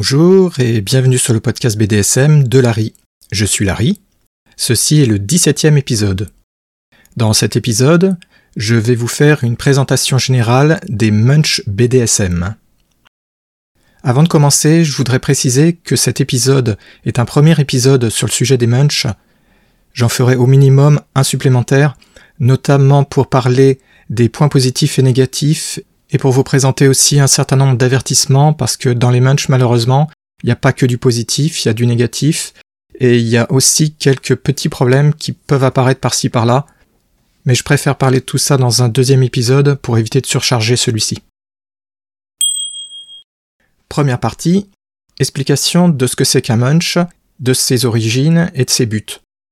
Bonjour et bienvenue sur le podcast BDSM de Larry. Je suis Larry. Ceci est le 17e épisode. Dans cet épisode, je vais vous faire une présentation générale des Munch BDSM. Avant de commencer, je voudrais préciser que cet épisode est un premier épisode sur le sujet des Munch. J'en ferai au minimum un supplémentaire, notamment pour parler des points positifs et négatifs, et pour vous présenter aussi un certain nombre d'avertissements, parce que dans les Munch, malheureusement, il n'y a pas que du positif, il y a du négatif, et il y a aussi quelques petits problèmes qui peuvent apparaître par-ci par-là, mais je préfère parler de tout ça dans un deuxième épisode pour éviter de surcharger celui-ci. Première partie, explication de ce que c'est qu'un Munch, de ses origines et de ses buts.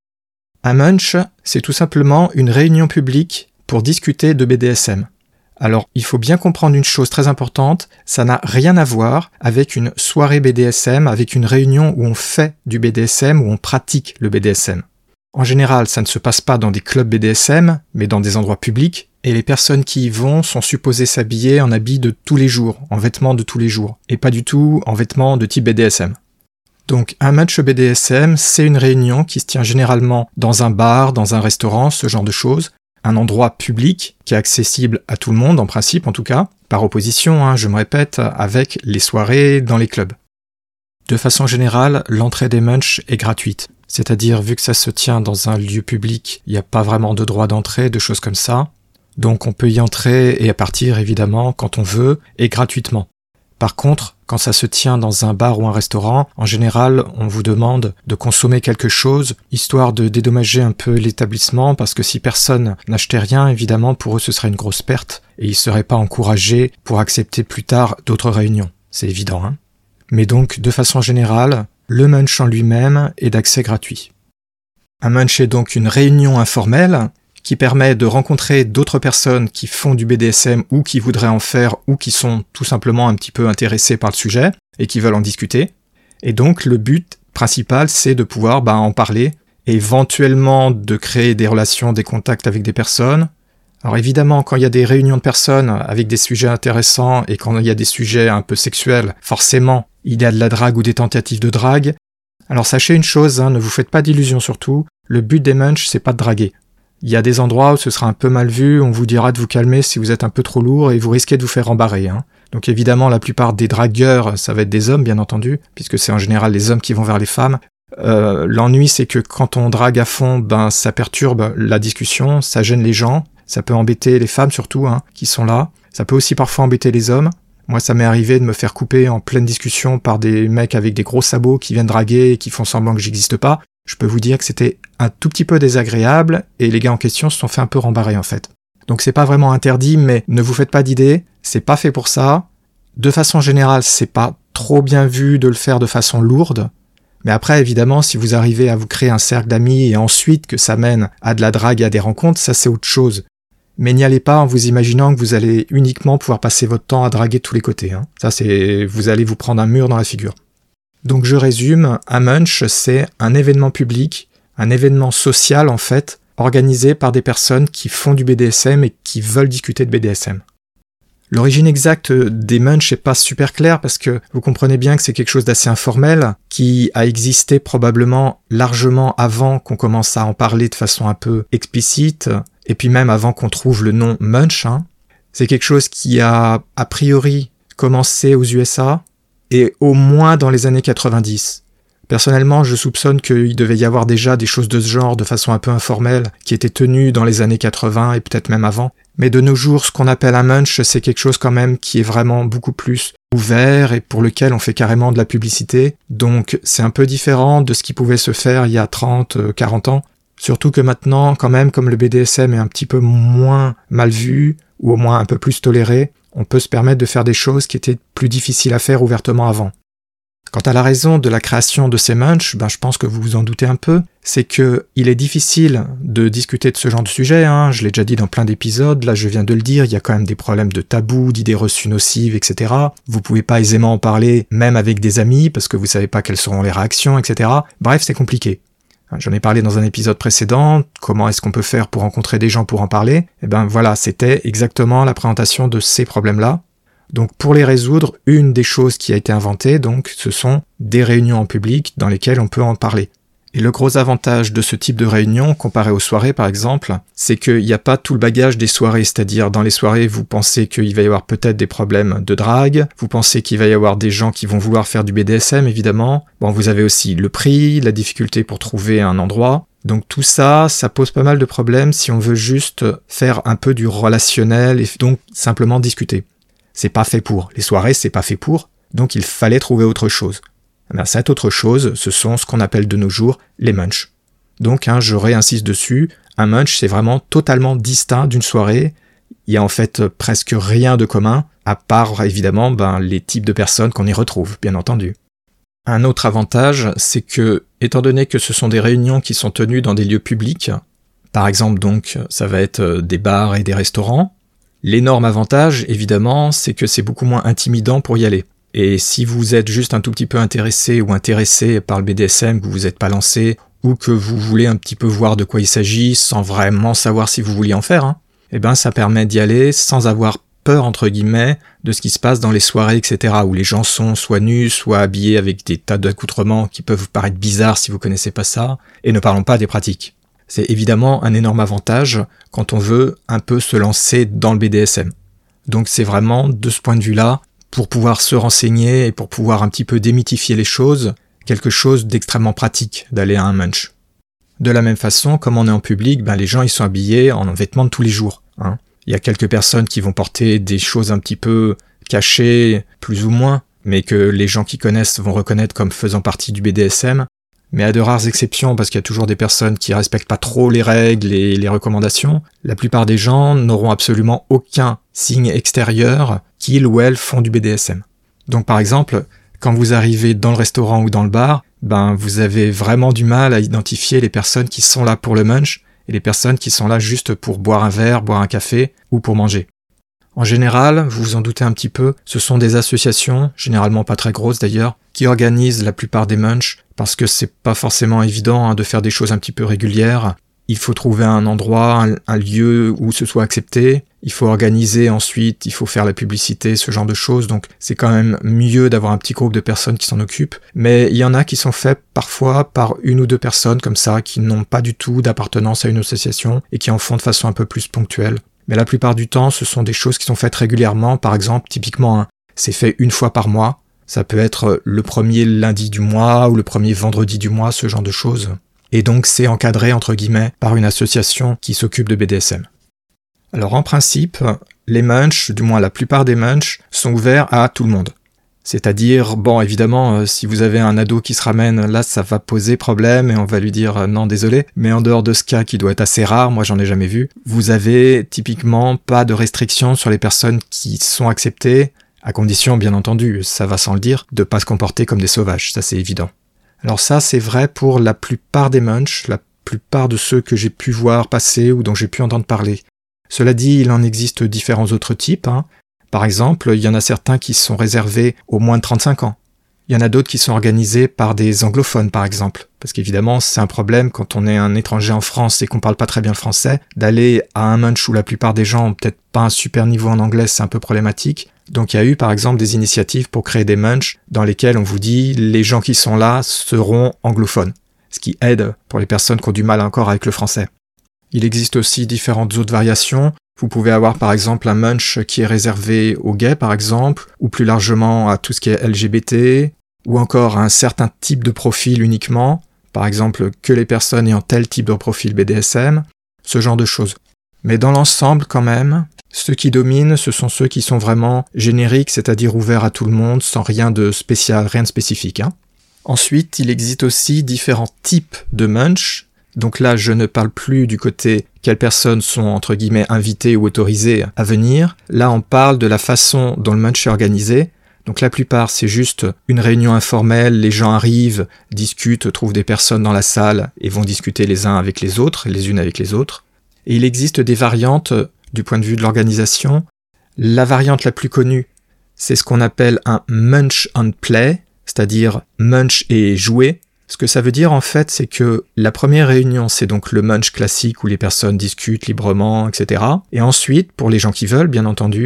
Un Munch, c'est tout simplement une réunion publique pour discuter de BDSM. Alors, il faut bien comprendre une chose très importante, ça n'a rien à voir avec une soirée BDSM, avec une réunion où on fait du BDSM, où on pratique le BDSM. En général, ça ne se passe pas dans des clubs BDSM, mais dans des endroits publics, et les personnes qui y vont sont supposées s'habiller en habits de tous les jours, en vêtements de tous les jours, et pas du tout en vêtements de type BDSM. Donc, un match BDSM, c'est une réunion qui se tient généralement dans un bar, dans un restaurant, ce genre de choses, un endroit public qui est accessible à tout le monde, en principe en tout cas, par opposition, je me répète, avec les soirées dans les clubs. De façon générale, l'entrée des Munch est gratuite. C'est-à-dire, vu que ça se tient dans un lieu public, il n'y a pas vraiment de droit d'entrée, de choses comme ça. Donc on peut y entrer et à partir, évidemment, quand on veut, et gratuitement. Par contre, quand ça se tient dans un bar ou un restaurant, en général, on vous demande de consommer quelque chose, histoire de dédommager un peu l'établissement, parce que si personne n'achetait rien, évidemment, pour eux ce serait une grosse perte, et ils ne seraient pas encouragés pour accepter plus tard d'autres réunions. C'est évident, Mais donc, de façon générale, le Munch en lui-même est d'accès gratuit. Un Munch est donc une réunion informelle qui permet de rencontrer d'autres personnes qui font du BDSM ou qui voudraient en faire ou qui sont tout simplement un petit peu intéressés par le sujet et qui veulent en discuter. Et donc le but principal, c'est de pouvoir en parler et éventuellement de créer des relations, des contacts avec des personnes. Alors évidemment, quand il y a des réunions de personnes avec des sujets intéressants et quand il y a des sujets un peu sexuels, forcément, il y a de la drague ou des tentatives de drague. Alors sachez une chose, ne vous faites pas d'illusions surtout, le but des Munch, c'est pas de draguer. Il y a des endroits où ce sera un peu mal vu, on vous dira de vous calmer si vous êtes un peu trop lourd et vous risquez de vous faire embarrer. Donc évidemment, la plupart des dragueurs, ça va être des hommes bien entendu, puisque c'est en général les hommes qui vont vers les femmes. L'ennui, c'est que quand on drague à fond, ça perturbe la discussion, ça gêne les gens, ça peut embêter les femmes surtout, qui sont là. Ça peut aussi parfois embêter les hommes. Moi, ça m'est arrivé de me faire couper en pleine discussion par des mecs avec des gros sabots qui viennent draguer et qui font semblant que j'existe pas. Je peux vous dire que c'était un tout petit peu désagréable et les gars en question se sont fait un peu rembarrer en fait. Donc c'est pas vraiment interdit, mais ne vous faites pas d'idées, c'est pas fait pour ça. De façon générale, c'est pas trop bien vu de le faire de façon lourde. Mais après, évidemment, si vous arrivez à vous créer un cercle d'amis et ensuite que ça mène à de la drague et à des rencontres, ça c'est autre chose. Mais n'y allez pas en vous imaginant que vous allez uniquement pouvoir passer votre temps à draguer de tous les côtés. Ça vous allez vous prendre un mur dans la figure. Donc je résume, un Munch, c'est un événement public, un événement social en fait, organisé par des personnes qui font du BDSM et qui veulent discuter de BDSM. L'origine exacte des Munch n'est pas super claire parce que vous comprenez bien que c'est quelque chose d'assez informel, qui a existé probablement largement avant qu'on commence à en parler de façon un peu explicite, et puis même avant qu'on trouve le nom Munch. C'est quelque chose qui a priori commencé aux USA, et au moins dans les années 90. Personnellement, je soupçonne qu'il devait y avoir déjà des choses de ce genre de façon un peu informelle qui étaient tenues dans les années 80 et peut-être même avant. Mais de nos jours, ce qu'on appelle un Munch, c'est quelque chose quand même qui est vraiment beaucoup plus ouvert et pour lequel on fait carrément de la publicité. Donc c'est un peu différent de ce qui pouvait se faire il y a 30, 40 ans. Surtout que maintenant, quand même, comme le BDSM est un petit peu moins mal vu ou au moins un peu plus toléré, on peut se permettre de faire des choses qui étaient plus difficiles à faire ouvertement avant. Quant à la raison de la création de ces Munch, je pense que vous vous en doutez un peu, c'est que il est difficile de discuter de ce genre de sujet, je l'ai déjà dit dans plein d'épisodes, là je viens de le dire, il y a quand même des problèmes de tabous, d'idées reçues nocives, etc. Vous pouvez pas aisément en parler, même avec des amis, parce que vous savez pas quelles seront les réactions, etc. Bref, c'est compliqué. J'en ai parlé dans un épisode précédent, comment est-ce qu'on peut faire pour rencontrer des gens pour en parler. Voilà, c'était exactement la présentation de ces problèmes-là. Donc pour les résoudre, une des choses qui a été inventée, donc, ce sont des réunions en public dans lesquelles on peut en parler. Et le gros avantage de ce type de réunion, comparé aux soirées par exemple, c'est qu'il n'y a pas tout le bagage des soirées, c'est-à-dire dans les soirées, vous pensez qu'il va y avoir peut-être des problèmes de drague, vous pensez qu'il va y avoir des gens qui vont vouloir faire du BDSM évidemment, bon vous avez aussi le prix, la difficulté pour trouver un endroit, donc tout ça, ça pose pas mal de problèmes si on veut juste faire un peu du relationnel et donc simplement discuter. C'est pas fait pour, les soirées c'est pas fait pour, donc il fallait trouver autre chose. Ben, cette autre chose, ce sont ce qu'on appelle de nos jours les munchs. Donc, je réinsiste dessus, un munch c'est vraiment totalement distinct d'une soirée. Il y a en fait presque rien de commun, à part évidemment les types de personnes qu'on y retrouve, bien entendu. Un autre avantage, c'est que, étant donné que ce sont des réunions qui sont tenues dans des lieux publics, par exemple donc, ça va être des bars et des restaurants, l'énorme avantage, évidemment, c'est que c'est beaucoup moins intimidant pour y aller. Et si vous êtes juste un tout petit peu intéressé ou intéressé par le BDSM, que vous vous êtes pas lancé, ou que vous voulez un petit peu voir de quoi il s'agit, sans vraiment savoir si vous vouliez en faire, ça permet d'y aller sans avoir peur, entre guillemets, de ce qui se passe dans les soirées, etc., où les gens sont soit nus, soit habillés avec des tas d'accoutrements qui peuvent vous paraître bizarres si vous connaissez pas ça, et ne parlons pas des pratiques. C'est évidemment un énorme avantage quand on veut un peu se lancer dans le BDSM. Donc c'est vraiment, de ce point de vue-là, pour pouvoir se renseigner et pour pouvoir un petit peu démythifier les choses, quelque chose d'extrêmement pratique d'aller à un munch. De la même façon, comme on est en public, les gens ils sont habillés en vêtements de tous les jours. Il y a quelques personnes qui vont porter des choses un petit peu cachées, plus ou moins, mais que les gens qui connaissent vont reconnaître comme faisant partie du BDSM. Mais à de rares exceptions, parce qu'il y a toujours des personnes qui respectent pas trop les règles et les recommandations, la plupart des gens n'auront absolument aucun signe extérieur qu'ils ou elles font du BDSM. Donc par exemple, quand vous arrivez dans le restaurant ou dans le bar, vous avez vraiment du mal à identifier les personnes qui sont là pour le munch et les personnes qui sont là juste pour boire un verre, boire un café ou pour manger. En général, vous vous en doutez un petit peu, ce sont des associations, généralement pas très grosses d'ailleurs, qui organisent la plupart des munchs, parce que c'est pas forcément évident de faire des choses un petit peu régulières. Il faut trouver un endroit, un lieu où ce soit accepté, il faut organiser ensuite, il faut faire la publicité, ce genre de choses, donc c'est quand même mieux d'avoir un petit groupe de personnes qui s'en occupent, mais il y en a qui sont faits parfois par une ou deux personnes comme ça, qui n'ont pas du tout d'appartenance à une association et qui en font de façon un peu plus ponctuelle. Mais la plupart du temps, ce sont des choses qui sont faites régulièrement. Par exemple, typiquement, c'est fait une fois par mois. Ça peut être le premier lundi du mois ou le premier vendredi du mois, ce genre de choses. Et donc, c'est encadré, entre guillemets, par une association qui s'occupe de BDSM. Alors, en principe, les munchs, du moins la plupart des munchs, sont ouverts à tout le monde. C'est-à-dire, évidemment, si vous avez un ado qui se ramène, là, ça va poser problème et on va lui dire non, désolé. Mais en dehors de ce cas qui doit être assez rare, moi j'en ai jamais vu, vous avez typiquement pas de restrictions sur les personnes qui sont acceptées, à condition, bien entendu, ça va sans le dire, de pas se comporter comme des sauvages, ça c'est évident. Alors ça, c'est vrai pour la plupart des munchs, la plupart de ceux que j'ai pu voir passer ou dont j'ai pu entendre parler. Cela dit, il en existe différents autres types, Par exemple, il y en a certains qui sont réservés aux moins de 35 ans. Il y en a d'autres qui sont organisés par des anglophones, par exemple. Parce qu'évidemment, c'est un problème quand on est un étranger en France et qu'on parle pas très bien le français, d'aller à un munch où la plupart des gens ont peut-être pas un super niveau en anglais, c'est un peu problématique. Donc il y a eu, par exemple, des initiatives pour créer des munchs dans lesquels on vous dit les gens qui sont là seront anglophones. Ce qui aide pour les personnes qui ont du mal encore avec le français. Il existe aussi différentes autres variations. Vous pouvez avoir par exemple un munch qui est réservé aux gays par exemple, ou plus largement à tout ce qui est LGBT, ou encore à un certain type de profil uniquement, par exemple que les personnes ayant tel type de profil BDSM, ce genre de choses. Mais dans l'ensemble quand même, ceux qui dominent, ce sont ceux qui sont vraiment génériques, c'est-à-dire ouverts à tout le monde, sans rien de spécial, rien de spécifique. Ensuite, il existe aussi différents types de munch. Donc là, je ne parle plus du côté quelles personnes sont entre guillemets invitées ou autorisées à venir. Là, on parle de la façon dont le munch est organisé. Donc la plupart, c'est juste une réunion informelle, les gens arrivent, discutent, trouvent des personnes dans la salle et vont discuter les uns avec les autres, les unes avec les autres. Et il existe des variantes du point de vue de l'organisation. La variante la plus connue, c'est ce qu'on appelle un munch and play, c'est-à-dire munch et jouer. Ce que ça veut dire en fait, c'est que la première réunion, c'est donc le munch classique où les personnes discutent librement, etc. Et ensuite, pour les gens qui veulent, bien entendu,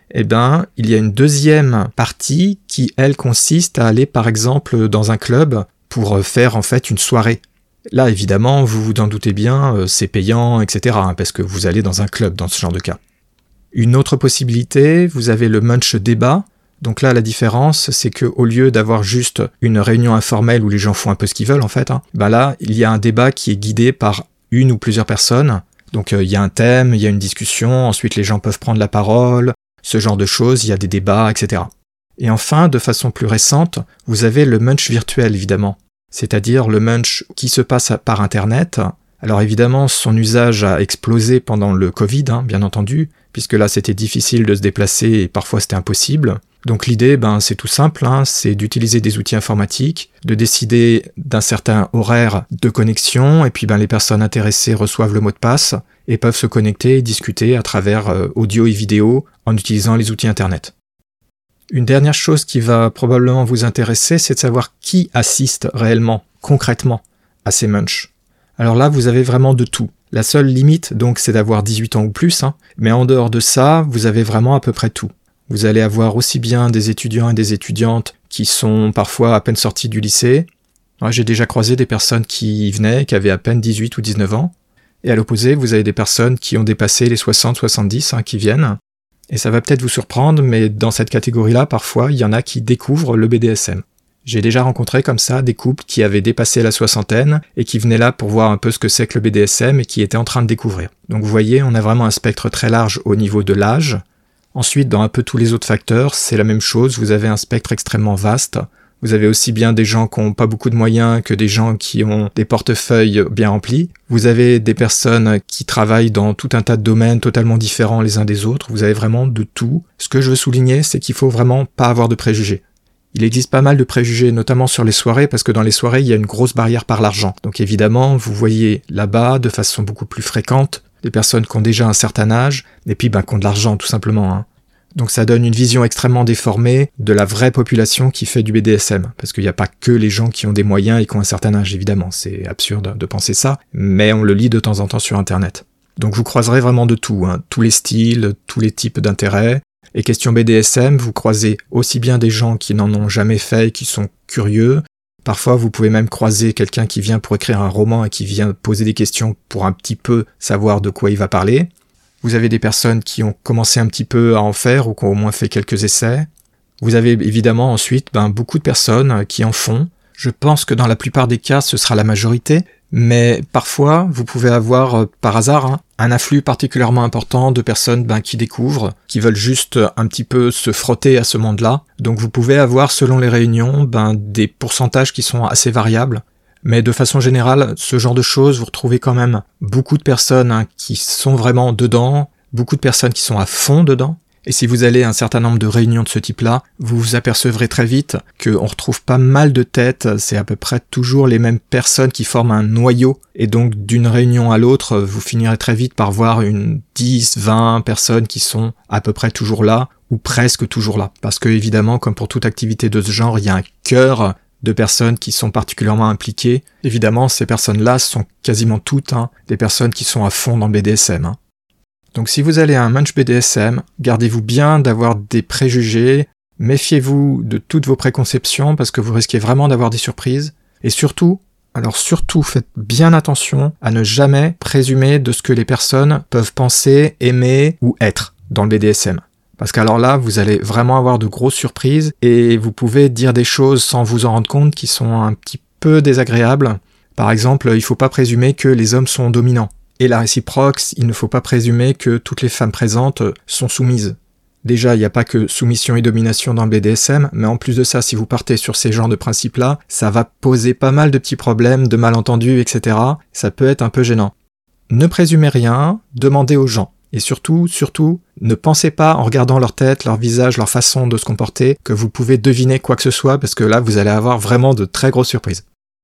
eh ben, il y a une deuxième partie qui, elle, consiste à aller, par exemple, dans un club pour faire, en fait, une soirée. Là, évidemment, vous vous en doutez bien, c'est payant, etc., parce que vous allez dans un club dans ce genre de cas. Une autre possibilité, vous avez le munch débat. Donc là, la différence, c'est qu'au lieu d'avoir juste une réunion informelle où les gens font un peu ce qu'ils veulent, en fait, ben là, il y a un débat qui est guidé par une ou plusieurs personnes. Donc il y a un thème, il y a une discussion, ensuite les gens peuvent prendre la parole, ce genre de choses, il y a des débats, etc. Et enfin, de façon plus récente, vous avez le munch virtuel, évidemment. C'est-à-dire le munch qui se passe par Internet. Alors évidemment, son usage a explosé pendant le Covid, bien entendu, puisque là c'était difficile de se déplacer et parfois c'était impossible. Donc l'idée, c'est tout simple, c'est d'utiliser des outils informatiques, de décider d'un certain horaire de connexion, et puis les personnes intéressées reçoivent le mot de passe et peuvent se connecter et discuter à travers audio et vidéo en utilisant les outils Internet. Une dernière chose qui va probablement vous intéresser, c'est de savoir qui assiste réellement, concrètement, à ces munchs. Alors là, vous avez vraiment de tout. La seule limite, donc, c'est d'avoir 18 ans ou plus, mais en dehors de ça, vous avez vraiment à peu près tout. Vous allez avoir aussi bien des étudiants et des étudiantes qui sont parfois à peine sortis du lycée. Moi, j'ai déjà croisé des personnes qui y venaient, qui avaient à peine 18 ou 19 ans. Et à l'opposé, vous avez des personnes qui ont dépassé les 60-70 qui viennent. Et ça va peut-être vous surprendre, mais dans cette catégorie-là, parfois, il y en a qui découvrent le BDSM. J'ai déjà rencontré comme ça des couples qui avaient dépassé la soixantaine et qui venaient là pour voir un peu ce que c'est que le BDSM et qui étaient en train de découvrir. Donc vous voyez, on a vraiment un spectre très large au niveau de l'âge. Ensuite, dans un peu tous les autres facteurs, c'est la même chose, vous avez un spectre extrêmement vaste. Vous avez aussi bien des gens qui n'ont pas beaucoup de moyens que des gens qui ont des portefeuilles bien remplis. Vous avez des personnes qui travaillent dans tout un tas de domaines totalement différents les uns des autres. Vous avez vraiment de tout. Ce que je veux souligner, c'est qu'il faut vraiment pas avoir de préjugés. Il existe pas mal de préjugés, notamment sur les soirées, parce que dans les soirées, il y a une grosse barrière par l'argent. Donc évidemment, vous voyez là-bas, de façon beaucoup plus fréquente, des personnes qui ont déjà un certain âge, et puis qui ont de l'argent, tout simplement. Donc ça donne une vision extrêmement déformée de la vraie population qui fait du BDSM, parce qu'il n'y a pas que les gens qui ont des moyens et qui ont un certain âge, évidemment, c'est absurde de penser ça, mais on le lit de temps en temps sur Internet. Donc vous croiserez vraiment de tout, tous les styles, tous les types d'intérêts. Et question BDSM, vous croisez aussi bien des gens qui n'en ont jamais fait et qui sont curieux. Parfois, vous pouvez même croiser quelqu'un qui vient pour écrire un roman et qui vient poser des questions pour un petit peu savoir de quoi il va parler. Vous avez des personnes qui ont commencé un petit peu à en faire ou qui ont au moins fait quelques essais. Vous avez évidemment ensuite beaucoup de personnes qui en font. Je pense que dans la plupart des cas, ce sera la majorité. Mais parfois, vous pouvez avoir, par hasard, un afflux particulièrement important de personnes qui découvrent, qui veulent juste un petit peu se frotter à ce monde-là. Donc vous pouvez avoir, selon les réunions, des pourcentages qui sont assez variables. Mais de façon générale, ce genre de choses, vous retrouvez quand même beaucoup de personnes qui sont vraiment dedans, beaucoup de personnes qui sont à fond dedans. Et si vous allez à un certain nombre de réunions de ce type-là, vous vous apercevrez très vite qu'on retrouve pas mal de têtes, c'est à peu près toujours les mêmes personnes qui forment un noyau, et donc d'une réunion à l'autre, vous finirez très vite par voir une 10, 20 personnes qui sont à peu près toujours là, ou presque toujours là. Parce que évidemment, comme pour toute activité de ce genre, il y a un cœur de personnes qui sont particulièrement impliquées. Évidemment, ces personnes-là sont quasiment toutes des personnes qui sont à fond dans le BDSM. Donc si vous allez à un munch BDSM, gardez-vous bien d'avoir des préjugés, méfiez-vous de toutes vos préconceptions parce que vous risquez vraiment d'avoir des surprises. Et surtout, faites bien attention à ne jamais présumer de ce que les personnes peuvent penser, aimer ou être dans le BDSM. Parce qu'alors là, vous allez vraiment avoir de grosses surprises et vous pouvez dire des choses sans vous en rendre compte qui sont un petit peu désagréables. Par exemple, il ne faut pas présumer que les hommes sont dominants. Et la réciproque, il ne faut pas présumer que toutes les femmes présentes sont soumises. Déjà, il n'y a pas que soumission et domination dans le BDSM, mais en plus de ça, si vous partez sur ces genres de principes-là, ça va poser pas mal de petits problèmes, de malentendus, etc. Ça peut être un peu gênant. Ne présumez rien, demandez aux gens. Et surtout, ne pensez pas en regardant leur tête, leur visage, leur façon de se comporter, que vous pouvez deviner quoi que ce soit, parce que là, vous allez avoir vraiment de très grosses surprises.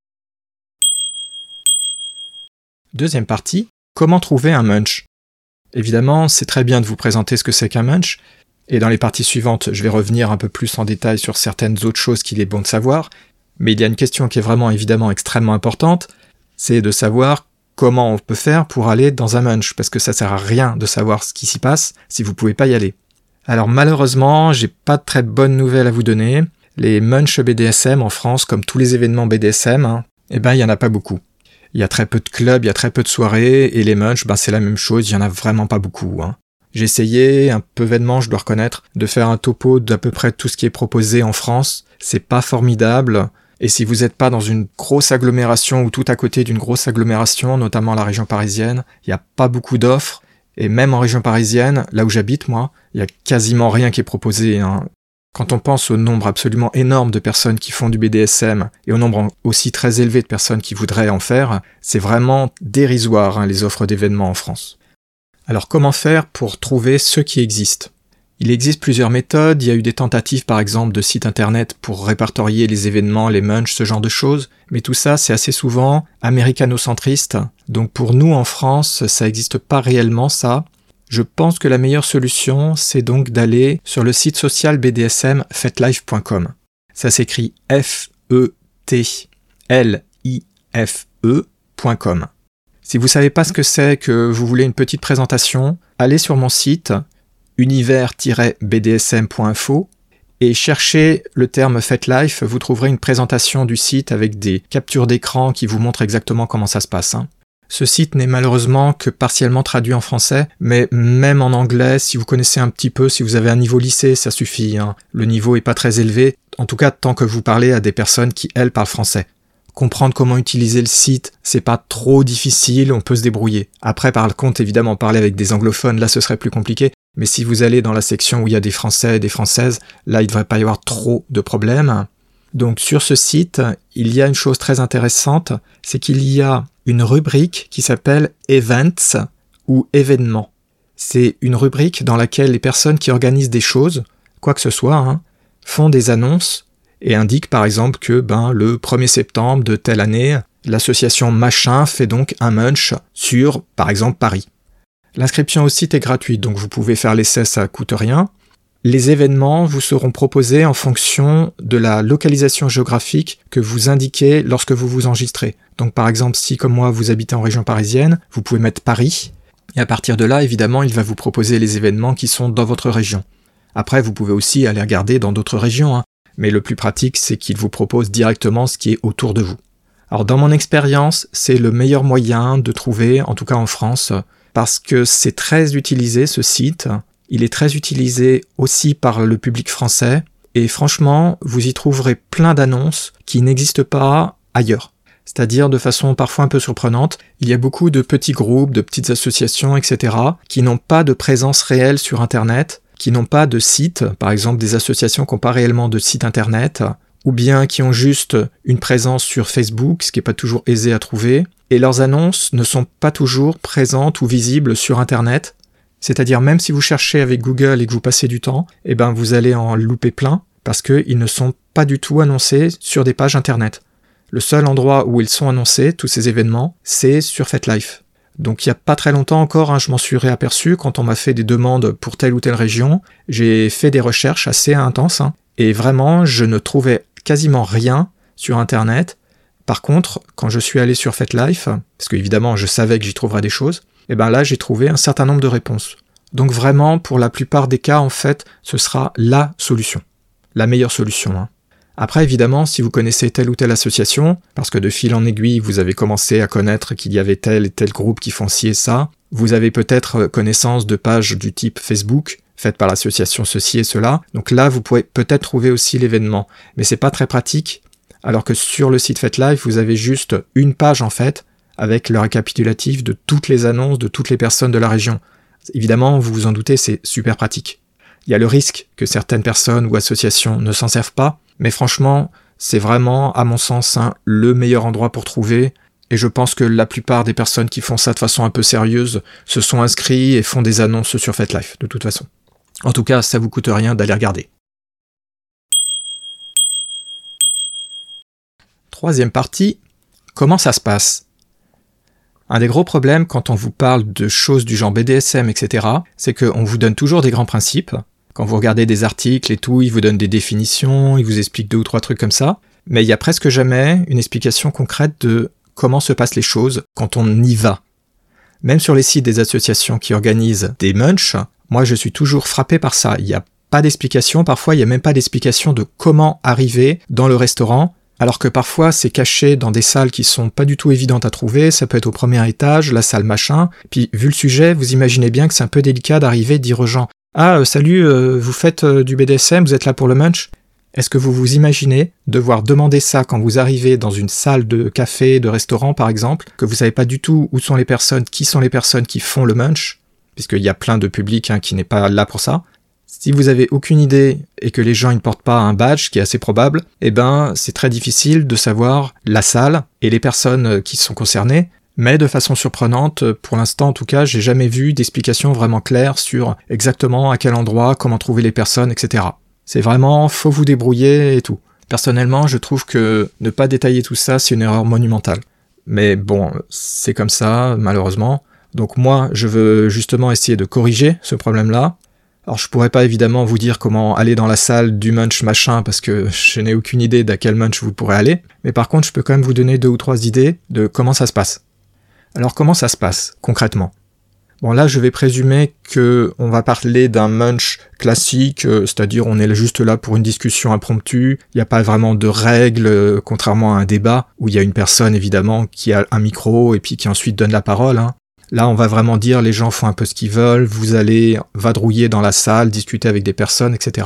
Deuxième partie. Comment trouver un munch ? Évidemment, c'est très bien de vous présenter ce que c'est qu'un munch, et dans les parties suivantes, je vais revenir un peu plus en détail sur certaines autres choses qu'il est bon de savoir, mais il y a une question qui est vraiment évidemment extrêmement importante, c'est de savoir comment on peut faire pour aller dans un munch, parce que ça sert à rien de savoir ce qui s'y passe si vous pouvez pas y aller. Alors malheureusement, j'ai pas de très bonnes nouvelles à vous donner. Les Munch BDSM en France, comme tous les événements BDSM, il y en a pas beaucoup. Il y a très peu de clubs, il y a très peu de soirées, et les Munch, c'est la même chose, il y en a vraiment pas beaucoup. J'ai essayé, un peu vainement, je dois reconnaître, de faire un topo d'à peu près tout ce qui est proposé en France. C'est pas formidable. Et si vous n'êtes pas dans une grosse agglomération ou tout à côté d'une grosse agglomération, notamment la région parisienne, il n'y a pas beaucoup d'offres. Et même en région parisienne, là où j'habite moi, il n'y a quasiment rien qui est proposé. Quand on pense au nombre absolument énorme de personnes qui font du BDSM et au nombre aussi très élevé de personnes qui voudraient en faire, c'est vraiment dérisoire les offres d'événements en France. Alors comment faire pour trouver ceux qui existent ? Il existe plusieurs méthodes, il y a eu des tentatives par exemple de sites internet pour répertorier les événements, les munchs, ce genre de choses, mais tout ça c'est assez souvent américano-centriste, donc pour nous en France ça n'existe pas réellement ça. Je pense que la meilleure solution c'est donc d'aller sur le site social BDSM fetlife.com. Ça s'écrit FETLIFE.com. Si vous savez pas ce que c'est, que vous voulez une petite présentation, allez sur mon site univers-bdsm.info et cherchez le terme FetLife, vous trouverez une présentation du site avec des captures d'écran qui vous montrent exactement comment ça se passe. Ce site n'est malheureusement que partiellement traduit en français, mais même en anglais, si vous connaissez un petit peu, si vous avez un niveau lycée, ça suffit. Le niveau est pas très élevé, en tout cas tant que vous parlez à des personnes qui, elles, parlent français. Comprendre comment utiliser le site, c'est pas trop difficile, on peut se débrouiller. Après, par contre, évidemment, parler avec des anglophones, là, ce serait plus compliqué. Mais si vous allez dans la section où il y a des Français et des Françaises, là, il ne devrait pas y avoir trop de problèmes. Donc, sur ce site, il y a une chose très intéressante, c'est qu'il y a une rubrique qui s'appelle Events ou événements. C'est une rubrique dans laquelle les personnes qui organisent des choses, quoi que ce soit, font des annonces et indiquent par exemple que le 1er septembre de telle année, l'association machin fait donc un munch sur, par exemple, Paris. L'inscription au site est gratuite, donc vous pouvez faire l'essai, ça coûte rien. Les événements vous seront proposés en fonction de la localisation géographique que vous indiquez lorsque vous vous enregistrez. Donc par exemple, si comme moi vous habitez en région parisienne, vous pouvez mettre Paris, et à partir de là, évidemment, il va vous proposer les événements qui sont dans votre région. Après, vous pouvez aussi aller regarder dans d'autres régions, mais le plus pratique, c'est qu'il vous propose directement ce qui est autour de vous. Alors dans mon expérience, c'est le meilleur moyen de trouver, en tout cas en France, parce que c'est très utilisé ce site, il est très utilisé aussi par le public français, et franchement, vous y trouverez plein d'annonces qui n'existent pas ailleurs. C'est-à-dire de façon parfois un peu surprenante, il y a beaucoup de petits groupes, de petites associations, etc., qui n'ont pas de présence réelle sur Internet, qui n'ont pas de site, par exemple des associations qui n'ont pas réellement de site Internet, ou bien qui ont juste une présence sur Facebook, ce qui n'est pas toujours aisé à trouver, et leurs annonces ne sont pas toujours présentes ou visibles sur Internet, c'est-à-dire même si vous cherchez avec Google et que vous passez du temps, vous allez en louper plein, parce qu'ils ne sont pas du tout annoncés sur des pages Internet. Le seul endroit où ils sont annoncés, tous ces événements, c'est sur FetLife. Donc il n'y a pas très longtemps encore, je m'en suis réaperçu, quand on m'a fait des demandes pour telle ou telle région, j'ai fait des recherches assez intenses, et vraiment je ne trouvais quasiment rien sur Internet. Par contre, quand je suis allé sur FetLife, parce qu'évidemment je savais que j'y trouverais des choses, là j'ai trouvé un certain nombre de réponses. Donc vraiment, pour la plupart des cas, en fait, ce sera la solution. La meilleure solution. Après, évidemment, si vous connaissez telle ou telle association, parce que de fil en aiguille, vous avez commencé à connaître qu'il y avait tel et tel groupe qui font ci et ça, vous avez peut-être connaissance de pages du type Facebook, faites par l'association ceci et cela, donc là, vous pouvez peut-être trouver aussi l'événement. Mais c'est pas très pratique, alors que sur le site FetLife, vous avez juste une page, en fait, avec le récapitulatif de toutes les annonces de toutes les personnes de la région. Évidemment, vous vous en doutez, c'est super pratique. Il y a le risque que certaines personnes ou associations ne s'en servent pas, mais franchement, c'est vraiment, à mon sens, le meilleur endroit pour trouver, et je pense que la plupart des personnes qui font ça de façon un peu sérieuse se sont inscrits et font des annonces sur FetLife, de toute façon. En tout cas, ça vous coûte rien d'aller regarder. Troisième partie, comment ça se passe ? Un des gros problèmes quand on vous parle de choses du genre BDSM, etc., c'est qu'on vous donne toujours des grands principes. Quand vous regardez des articles et tout, ils vous donnent des définitions, ils vous expliquent 2 ou 3 trucs comme ça. Mais il n'y a presque jamais une explication concrète de comment se passent les choses quand on y va. Même sur les sites des associations qui organisent des munchs, Moi, je suis toujours frappé par ça. Il n'y a pas d'explication, parfois il n'y a même pas d'explication de comment arriver dans le restaurant, alors que parfois c'est caché dans des salles qui sont pas du tout évidentes à trouver, ça peut être au premier étage, la salle machin, puis vu le sujet, vous imaginez bien que c'est un peu délicat d'arriver et de dire aux gens « Ah, salut, vous faites du BDSM, vous êtes là pour le munch ?» Est-ce que vous vous imaginez devoir demander ça quand vous arrivez dans une salle de café, de restaurant par exemple, que vous savez pas du tout où sont les personnes qui font le munch, puisqu'il y a plein de public qui n'est pas là pour ça. Si vous avez aucune idée et que les gens ne portent pas un badge, ce qui est assez probable, c'est très difficile de savoir la salle et les personnes qui sont concernées, mais de façon surprenante, pour l'instant en tout cas, j'ai jamais vu d'explication vraiment claire sur exactement à quel endroit, comment trouver les personnes, etc. C'est vraiment, faut vous débrouiller et tout. Personnellement, je trouve que ne pas détailler tout ça, c'est une erreur monumentale. Mais bon, c'est comme ça, malheureusement. Donc moi, je veux justement essayer de corriger ce problème-là. Alors je pourrais pas évidemment vous dire comment aller dans la salle du munch machin parce que je n'ai aucune idée d'à quel munch vous pourrez aller, mais par contre je peux quand même vous donner 2 ou 3 idées de comment ça se passe. Alors comment ça se passe concrètement ? Bon là je vais présumer que on va parler d'un munch classique, c'est-à-dire on est juste là pour une discussion impromptue, il n'y a pas vraiment de règles, contrairement à un débat où il y a une personne évidemment qui a un micro et puis qui ensuite donne la parole. Là, on va vraiment dire les gens font un peu ce qu'ils veulent, vous allez vadrouiller dans la salle, discuter avec des personnes, etc.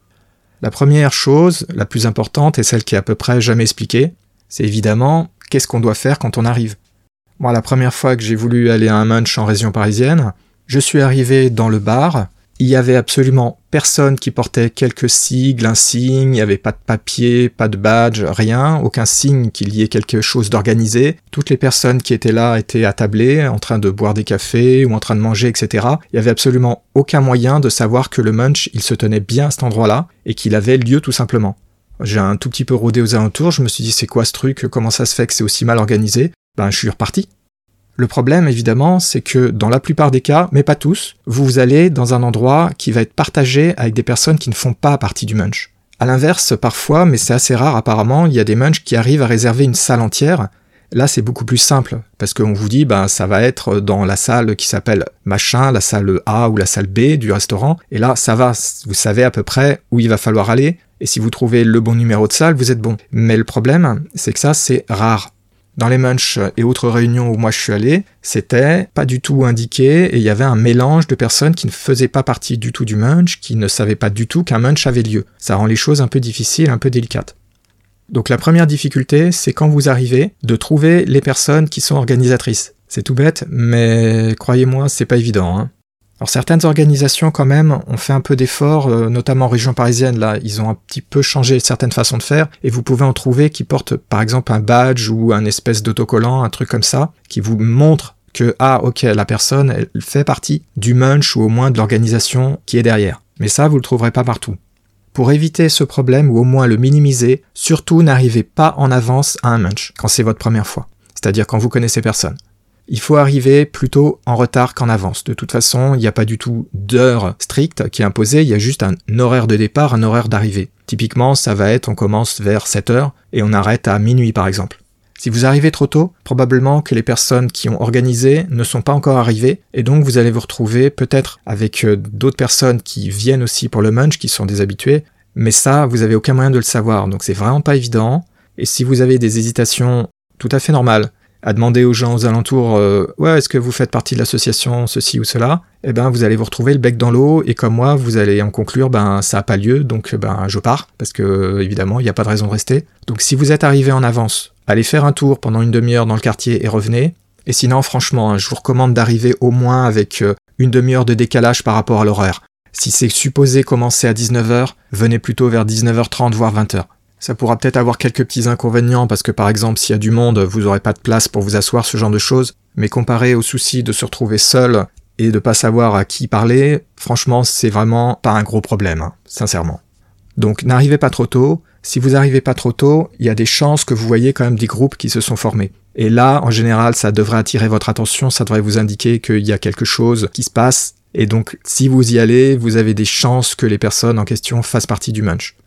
La première chose, la plus importante, et celle qui est à peu près jamais expliquée, c'est évidemment qu'est-ce qu'on doit faire quand on arrive. Moi, la première fois que j'ai voulu aller à un munch en région parisienne, je suis arrivé dans le bar, il y avait absolument personne qui portait quelques sigles, un signe, il n'y avait pas de papier, pas de badge, rien, aucun signe qu'il y ait quelque chose d'organisé. Toutes les personnes qui étaient là étaient attablées, en train de boire des cafés ou en train de manger, etc. Il n'y avait absolument aucun moyen de savoir que le munch, il se tenait bien à cet endroit-là et qu'il avait lieu tout simplement. J'ai un tout petit peu rôdé aux alentours, je me suis dit c'est quoi ce truc, comment ça se fait que c'est aussi mal organisé ? Je suis reparti. Le problème, évidemment, c'est que dans la plupart des cas, mais pas tous, vous allez dans un endroit qui va être partagé avec des personnes qui ne font pas partie du munch. À l'inverse, parfois, mais c'est assez rare apparemment, il y a des munchs qui arrivent à réserver une salle entière. Là, c'est beaucoup plus simple, parce qu'on vous dit, ça va être dans la salle qui s'appelle machin, la salle A ou la salle B du restaurant, et là, ça va, vous savez à peu près où il va falloir aller, et si vous trouvez le bon numéro de salle, vous êtes bon. Mais le problème, c'est que ça, c'est rare. Dans les munchs et autres réunions où moi je suis allé, c'était pas du tout indiqué et il y avait un mélange de personnes qui ne faisaient pas partie du tout du munch, qui ne savaient pas du tout qu'un munch avait lieu. Ça rend les choses un peu difficiles, un peu délicates. Donc la première difficulté, c'est quand vous arrivez, de trouver les personnes qui sont organisatrices. C'est tout bête, mais croyez-moi, c'est pas évident. Alors certaines organisations quand même ont fait un peu d'efforts, notamment en région parisienne, là, ils ont un petit peu changé certaines façons de faire, et vous pouvez en trouver qui portent par exemple un badge ou un espèce d'autocollant, un truc comme ça, qui vous montre que, la personne, elle fait partie du munch ou au moins de l'organisation qui est derrière. Mais ça, vous le trouverez pas partout. Pour éviter ce problème ou au moins le minimiser, surtout n'arrivez pas en avance à un munch, quand c'est votre première fois, c'est-à-dire quand vous connaissez personne. Il faut arriver plutôt en retard qu'en avance. De toute façon, il n'y a pas du tout d'heure stricte qui est imposée, il y a juste un horaire de départ, un horaire d'arrivée. Typiquement, ça va être, on commence vers 7h et on arrête à minuit par exemple. Si vous arrivez trop tôt, probablement que les personnes qui ont organisé ne sont pas encore arrivées et donc vous allez vous retrouver peut-être avec d'autres personnes qui viennent aussi pour le munch, qui sont des habitués, mais ça, vous n'avez aucun moyen de le savoir, donc c'est vraiment pas évident. Et si vous avez des hésitations tout à fait normales, à demander aux gens aux alentours est-ce que vous faites partie de l'association ceci ou cela, vous allez vous retrouver le bec dans l'eau et comme moi vous allez en conclure ça n'a pas lieu donc je pars parce que évidemment il n'y a pas de raison de rester. Donc si vous êtes arrivé en avance, allez faire un tour pendant une demi-heure dans le quartier et revenez. Et sinon franchement je vous recommande d'arriver au moins avec une demi-heure de décalage par rapport à l'horaire. Si c'est supposé commencer à 19h, venez plutôt vers 19h30 voire 20h. Ça pourra peut-être avoir quelques petits inconvénients parce que par exemple s'il y a du monde, vous n'aurez pas de place pour vous asseoir, ce genre de choses. Mais comparé au souci de se retrouver seul et de pas savoir à qui parler, franchement c'est vraiment pas un gros problème, sincèrement. Donc n'arrivez pas trop tôt. Si vous arrivez pas trop tôt, il y a des chances que vous voyez quand même des groupes qui se sont formés. Et là, en général, ça devrait attirer votre attention, ça devrait vous indiquer qu'il y a quelque chose qui se passe. Et donc si vous y allez, vous avez des chances que les personnes en question fassent partie du munch.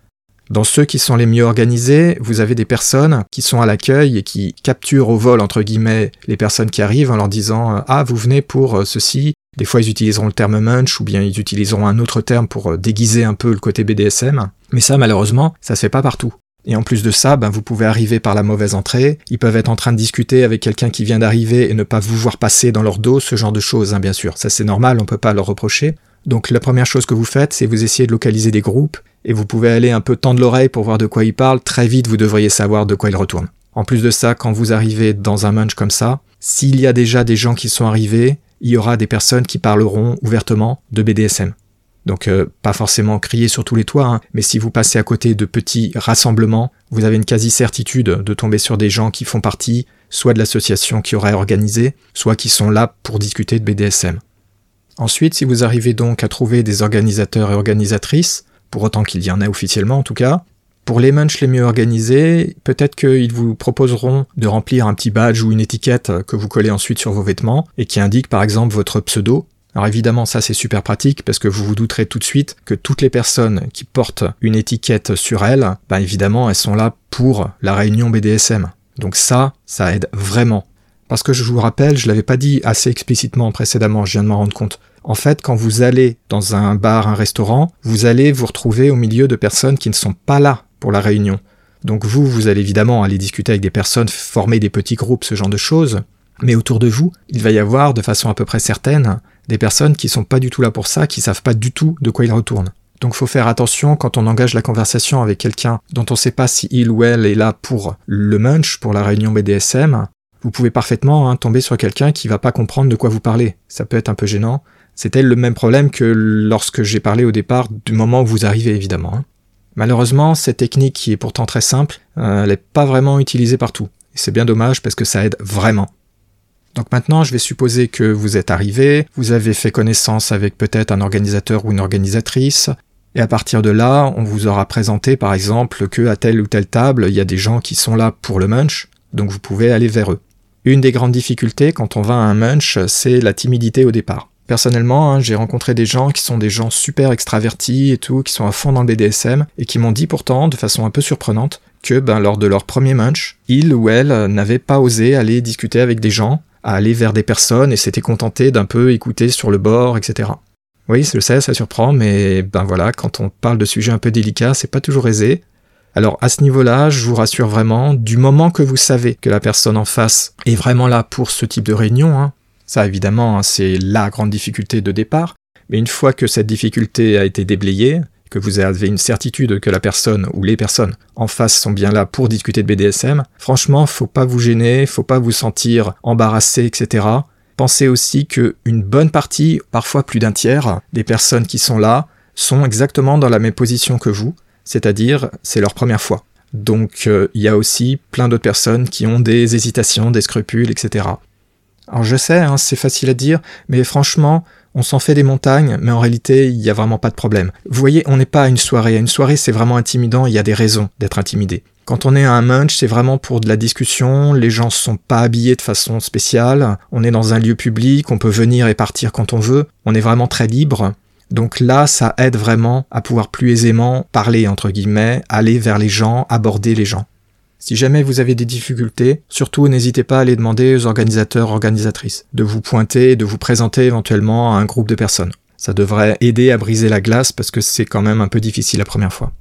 Dans ceux qui sont les mieux organisés, vous avez des personnes qui sont à l'accueil et qui capturent au vol, entre guillemets, les personnes qui arrivent en leur disant « Ah, vous venez pour ceci ». Des fois, ils utiliseront le terme munch ou bien ils utiliseront un autre terme pour déguiser un peu le côté BDSM. Mais ça, malheureusement, ça se fait pas partout. Et en plus de ça, vous pouvez arriver par la mauvaise entrée. Ils peuvent être en train de discuter avec quelqu'un qui vient d'arriver et ne pas vous voir passer dans leur dos, ce genre de choses, bien sûr. Ça, c'est normal, on peut pas leur reprocher. Donc la première chose que vous faites, c'est vous essayez de localiser des groupes et vous pouvez aller un peu tendre l'oreille pour voir de quoi ils parlent. Très vite, vous devriez savoir de quoi ils retournent. En plus de ça, quand vous arrivez dans un munch comme ça, s'il y a déjà des gens qui sont arrivés, il y aura des personnes qui parleront ouvertement de BDSM. Donc pas forcément crier sur tous les toits, mais si vous passez à côté de petits rassemblements, vous avez une quasi-certitude de tomber sur des gens qui font partie soit de l'association qui aurait organisé, soit qui sont là pour discuter de BDSM. Ensuite, si vous arrivez donc à trouver des organisateurs et organisatrices, pour autant qu'il y en ait officiellement en tout cas, pour les munchs les mieux organisés, peut-être qu'ils vous proposeront de remplir un petit badge ou une étiquette que vous collez ensuite sur vos vêtements et qui indique par exemple votre pseudo. Alors évidemment ça c'est super pratique parce que vous vous douterez tout de suite que toutes les personnes qui portent une étiquette sur elles, évidemment elles sont là pour la réunion BDSM. Donc ça aide vraiment. Parce que je vous rappelle, je l'avais pas dit assez explicitement précédemment, je viens de m'en rendre compte. En fait, quand vous allez dans un bar, un restaurant, vous allez vous retrouver au milieu de personnes qui ne sont pas là pour la réunion. Donc vous allez évidemment aller discuter avec des personnes, former des petits groupes, ce genre de choses. Mais autour de vous, il va y avoir, de façon à peu près certaine, des personnes qui sont pas du tout là pour ça, qui savent pas du tout de quoi ils retournent. Donc faut faire attention quand on engage la conversation avec quelqu'un dont on sait pas si il ou elle est là pour le munch, pour la réunion BDSM. Vous pouvez parfaitement tomber sur quelqu'un qui va pas comprendre de quoi vous parlez. Ça peut être un peu gênant. C'était le même problème que lorsque j'ai parlé au départ du moment où vous arrivez, évidemment. Malheureusement, cette technique qui est pourtant très simple, elle n'est pas vraiment utilisée partout. Et c'est bien dommage parce que ça aide vraiment. Donc maintenant, je vais supposer que vous êtes arrivé, vous avez fait connaissance avec peut-être un organisateur ou une organisatrice, et à partir de là, on vous aura présenté par exemple qu'à telle ou telle table, il y a des gens qui sont là pour le munch, donc vous pouvez aller vers eux. Une des grandes difficultés quand on va à un munch, c'est la timidité au départ. Personnellement, j'ai rencontré des gens qui sont des gens super extravertis et tout, qui sont à fond dans le BDSM, et qui m'ont dit pourtant, de façon un peu surprenante, que lors de leur premier munch, ils ou elles n'avaient pas osé aller discuter avec des gens, à aller vers des personnes et s'étaient contentés d'un peu écouter sur le bord, etc. Oui, je sais, ça surprend, mais voilà, quand on parle de sujets un peu délicats, c'est pas toujours aisé. Alors à ce niveau-là, je vous rassure vraiment, du moment que vous savez que la personne en face est vraiment là pour ce type de réunion, ça évidemment c'est la grande difficulté de départ, mais une fois que cette difficulté a été déblayée, que vous avez une certitude que la personne ou les personnes en face sont bien là pour discuter de BDSM, franchement, faut pas vous gêner, faut pas vous sentir embarrassé, etc. Pensez aussi qu'une bonne partie, parfois plus d'un tiers, des personnes qui sont là sont exactement dans la même position que vous, c'est-à-dire c'est leur première fois. Donc il y a aussi plein d'autres personnes qui ont des hésitations, des scrupules, etc. Alors je sais, c'est facile à dire, mais franchement, on s'en fait des montagnes, mais en réalité, il n'y a vraiment pas de problème. Vous voyez, on n'est pas à une soirée. À une soirée, c'est vraiment intimidant, il y a des raisons d'être intimidé. Quand on est à un munch, c'est vraiment pour de la discussion, les gens ne sont pas habillés de façon spéciale, on est dans un lieu public, on peut venir et partir quand on veut, on est vraiment très libre. Donc là, ça aide vraiment à pouvoir plus aisément parler, entre guillemets, aller vers les gens, aborder les gens. Si jamais vous avez des difficultés, surtout n'hésitez pas à aller demander aux organisateurs, organisatrices, de vous pointer, de vous présenter éventuellement à un groupe de personnes. Ça devrait aider à briser la glace parce que c'est quand même un peu difficile la première fois.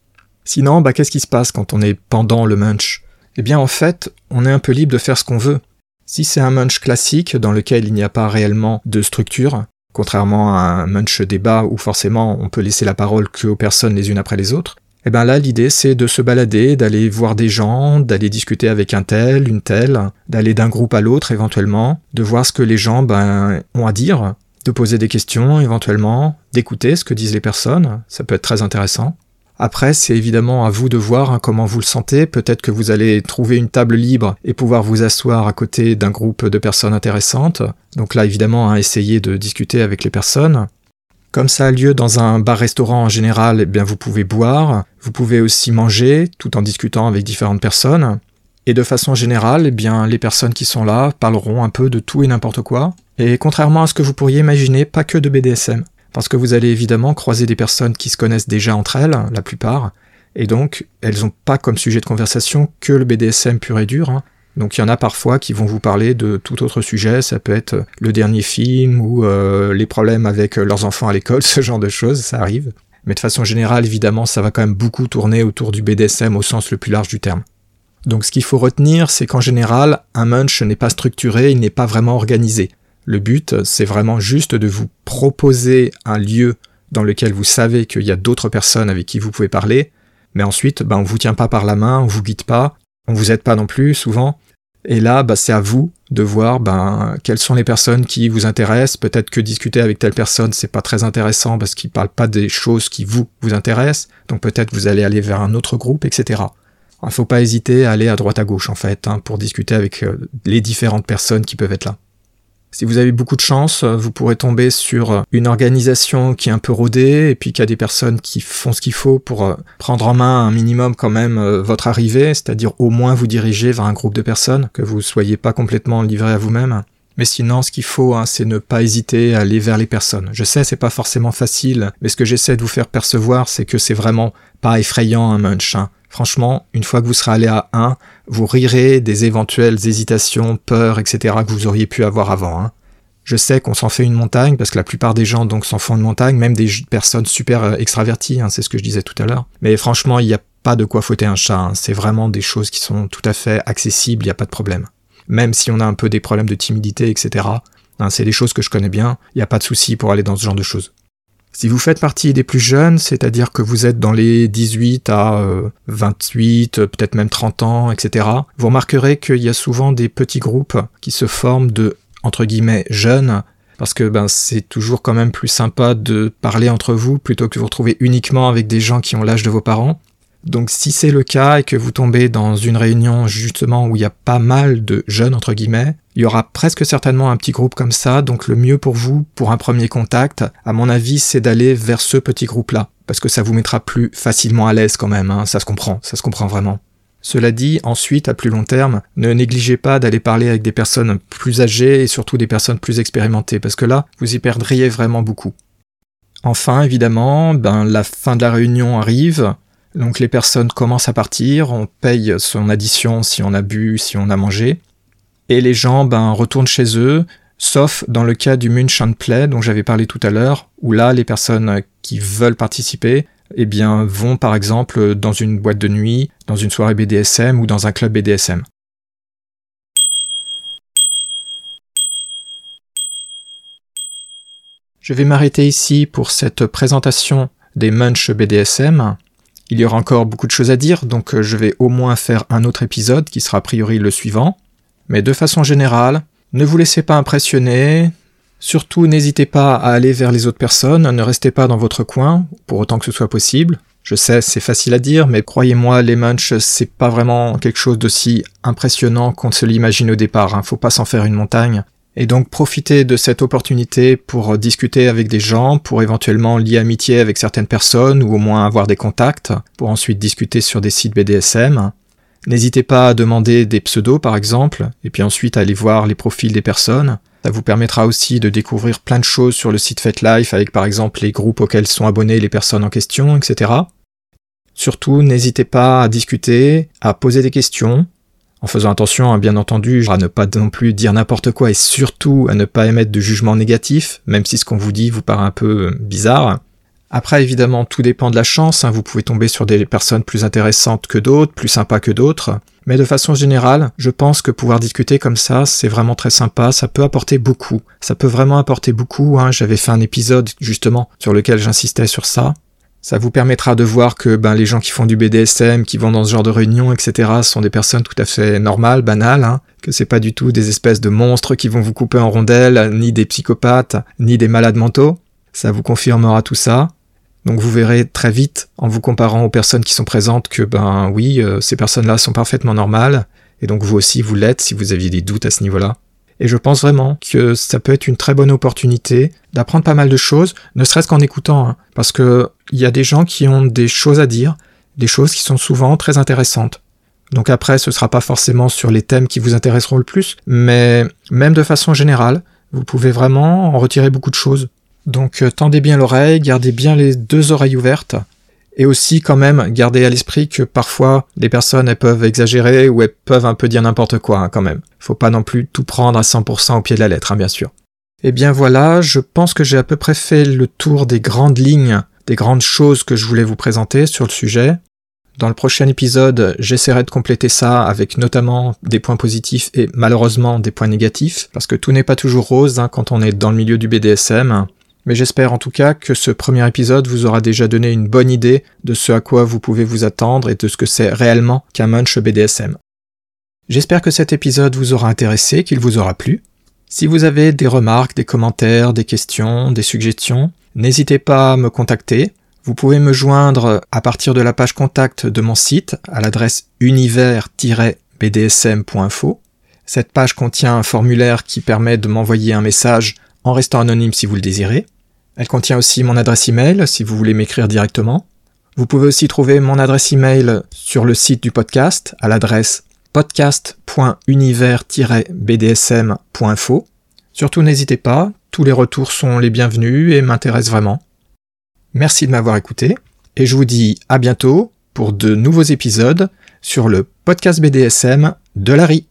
Sinon, qu'est-ce qui se passe quand on est pendant le munch ? Eh bien en fait, on est un peu libre de faire ce qu'on veut. Si c'est un munch classique dans lequel il n'y a pas réellement de structure, contrairement à un munch débat où forcément on peut laisser la parole qu'aux personnes les unes après les autres, et là l'idée c'est de se balader, d'aller voir des gens, d'aller discuter avec un tel, une telle, d'aller d'un groupe à l'autre éventuellement, de voir ce que les gens ont à dire, de poser des questions éventuellement, d'écouter ce que disent les personnes, ça peut être très intéressant. Après, c'est évidemment à vous de voir comment vous le sentez. Peut-être que vous allez trouver une table libre et pouvoir vous asseoir à côté d'un groupe de personnes intéressantes. Donc là, évidemment, essayez de discuter avec les personnes. Comme ça a lieu dans un bar-restaurant en général, vous pouvez boire. Vous pouvez aussi manger tout en discutant avec différentes personnes. Et de façon générale, les personnes qui sont là parleront un peu de tout et n'importe quoi. Et contrairement à ce que vous pourriez imaginer, pas que de BDSM. Parce que vous allez évidemment croiser des personnes qui se connaissent déjà entre elles, la plupart, et donc elles n'ont pas comme sujet de conversation que le BDSM pur et dur, hein. Donc il y en a parfois qui vont vous parler de tout autre sujet, ça peut être le dernier film ou les problèmes avec leurs enfants à l'école, ce genre de choses, ça arrive. Mais de façon générale, évidemment, ça va quand même beaucoup tourner autour du BDSM au sens le plus large du terme. Donc ce qu'il faut retenir, c'est qu'en général, un munch n'est pas structuré, il n'est pas vraiment organisé. Le but, c'est vraiment juste de vous proposer un lieu dans lequel vous savez qu'il y a d'autres personnes avec qui vous pouvez parler, mais ensuite, on vous tient pas par la main, on vous guide pas, on vous aide pas non plus, souvent. Et là, c'est à vous de voir quelles sont les personnes qui vous intéressent. Peut-être que discuter avec telle personne, c'est pas très intéressant parce qu'il parle pas des choses qui vous intéressent. Donc peut-être vous allez aller vers un autre groupe, etc. Il faut pas hésiter à aller à droite à gauche, en fait, pour discuter avec les différentes personnes qui peuvent être là. Si vous avez beaucoup de chance, vous pourrez tomber sur une organisation qui est un peu rodée et puis qu'il y a des personnes qui font ce qu'il faut pour prendre en main un minimum quand même votre arrivée, c'est-à-dire au moins vous diriger vers un groupe de personnes, que vous ne soyez pas complètement livré à vous-même. Mais sinon, ce qu'il faut, c'est ne pas hésiter à aller vers les personnes. Je sais, c'est pas forcément facile, mais ce que j'essaie de vous faire percevoir, c'est que c'est vraiment pas effrayant un munch, hein. Franchement, une fois que vous serez allé à un, vous rirez des éventuelles hésitations, peurs, etc. que vous auriez pu avoir avant, hein. Je sais qu'on s'en fait une montagne, parce que la plupart des gens donc s'en font une montagne, même des personnes super extraverties, c'est ce que je disais tout à l'heure. Mais franchement, il n'y a pas de quoi fouetter un chat, hein. C'est vraiment des choses qui sont tout à fait accessibles, il n'y a pas de problème. Même si on a un peu des problèmes de timidité, etc. C'est des choses que je connais bien, il n'y a pas de souci pour aller dans ce genre de choses. Si vous faites partie des plus jeunes, c'est-à-dire que vous êtes dans les 18 à 28, peut-être même 30 ans, etc., vous remarquerez qu'il y a souvent des petits groupes qui se forment de, entre guillemets, jeunes, parce que c'est toujours quand même plus sympa de parler entre vous plutôt que de vous retrouver uniquement avec des gens qui ont l'âge de vos parents. Donc si c'est le cas et que vous tombez dans une réunion justement où il y a pas mal de jeunes, entre guillemets, il y aura presque certainement un petit groupe comme ça, donc le mieux pour vous, pour un premier contact, à mon avis, c'est d'aller vers ce petit groupe-là, parce que ça vous mettra plus facilement à l'aise quand même, ça se comprend vraiment. Cela dit, ensuite, à plus long terme, ne négligez pas d'aller parler avec des personnes plus âgées et surtout des personnes plus expérimentées, parce que là, vous y perdriez vraiment beaucoup. Enfin, évidemment, la fin de la réunion arrive. Donc les personnes commencent à partir, on paye son addition si on a bu, si on a mangé, et les gens retournent chez eux, sauf dans le cas du Munch and Play dont j'avais parlé tout à l'heure, où là les personnes qui veulent participer vont par exemple dans une boîte de nuit, dans une soirée BDSM ou dans un club BDSM. Je vais m'arrêter ici pour cette présentation des Munch BDSM. Il y aura encore beaucoup de choses à dire, donc je vais au moins faire un autre épisode qui sera a priori le suivant. Mais de façon générale, ne vous laissez pas impressionner, surtout n'hésitez pas à aller vers les autres personnes, ne restez pas dans votre coin, pour autant que ce soit possible. Je sais, c'est facile à dire, mais croyez-moi, les munchs, c'est pas vraiment quelque chose d'aussi impressionnant qu'on se l'imagine au départ, faut pas s'en faire une montagne. Et donc profitez de cette opportunité pour discuter avec des gens, pour éventuellement lier amitié avec certaines personnes ou au moins avoir des contacts, pour ensuite discuter sur des sites BDSM. N'hésitez pas à demander des pseudos par exemple, et puis ensuite aller voir les profils des personnes. Ça vous permettra aussi de découvrir plein de choses sur le site FetLife avec par exemple les groupes auxquels sont abonnés les personnes en question, etc. Surtout, n'hésitez pas à discuter, à poser des questions, en faisant attention, bien entendu, à ne pas non plus dire n'importe quoi et surtout à ne pas émettre de jugement négatif, même si ce qu'on vous dit vous paraît un peu bizarre. Après, évidemment, tout dépend de la chance, vous pouvez tomber sur des personnes plus intéressantes que d'autres, plus sympas que d'autres, mais de façon générale, je pense que pouvoir discuter comme ça, c'est vraiment très sympa, ça peut apporter beaucoup. Ça peut vraiment apporter beaucoup, j'avais fait un épisode justement sur lequel j'insistais sur ça. Ça vous permettra de voir que les gens qui font du BDSM, qui vont dans ce genre de réunion, etc., sont des personnes tout à fait normales, banales, que c'est pas du tout des espèces de monstres qui vont vous couper en rondelles, ni des psychopathes, ni des malades mentaux. Ça vous confirmera tout ça. Donc vous verrez très vite, en vous comparant aux personnes qui sont présentes, que oui, ces personnes-là sont parfaitement normales, et donc vous aussi vous l'êtes si vous aviez des doutes à ce niveau-là. Et je pense vraiment que ça peut être une très bonne opportunité d'apprendre pas mal de choses, ne serait-ce qu'en écoutant, parce que il y a des gens qui ont des choses à dire, des choses qui sont souvent très intéressantes. Donc après, ce sera pas forcément sur les thèmes qui vous intéresseront le plus, mais même de façon générale, vous pouvez vraiment en retirer beaucoup de choses. Donc tendez bien l'oreille, gardez bien les deux oreilles ouvertes, Et aussi quand même garder à l'esprit que parfois les personnes elles peuvent exagérer ou elles peuvent un peu dire n'importe quoi quand même. Faut pas non plus tout prendre à 100% au pied de la lettre bien sûr. Et bien voilà, je pense que j'ai à peu près fait le tour des grandes lignes, des grandes choses que je voulais vous présenter sur le sujet. Dans le prochain épisode, j'essaierai de compléter ça avec notamment des points positifs et malheureusement des points négatifs, parce que tout n'est pas toujours rose quand on est dans le milieu du BDSM. Mais j'espère en tout cas que ce premier épisode vous aura déjà donné une bonne idée de ce à quoi vous pouvez vous attendre et de ce que c'est réellement qu'un munch BDSM. J'espère que cet épisode vous aura intéressé, qu'il vous aura plu. Si vous avez des remarques, des commentaires, des questions, des suggestions, n'hésitez pas à me contacter. Vous pouvez me joindre à partir de la page contact de mon site à l'adresse univers-bdsm.info. Cette page contient un formulaire qui permet de m'envoyer un message en restant anonyme si vous le désirez. Elle contient aussi mon adresse email si vous voulez m'écrire directement. Vous pouvez aussi trouver mon adresse email sur le site du podcast à l'adresse podcast.univers-bdsm.info. Surtout n'hésitez pas, tous les retours sont les bienvenus et m'intéressent vraiment. Merci de m'avoir écouté et je vous dis à bientôt pour de nouveaux épisodes sur le podcast BDSM de Larry.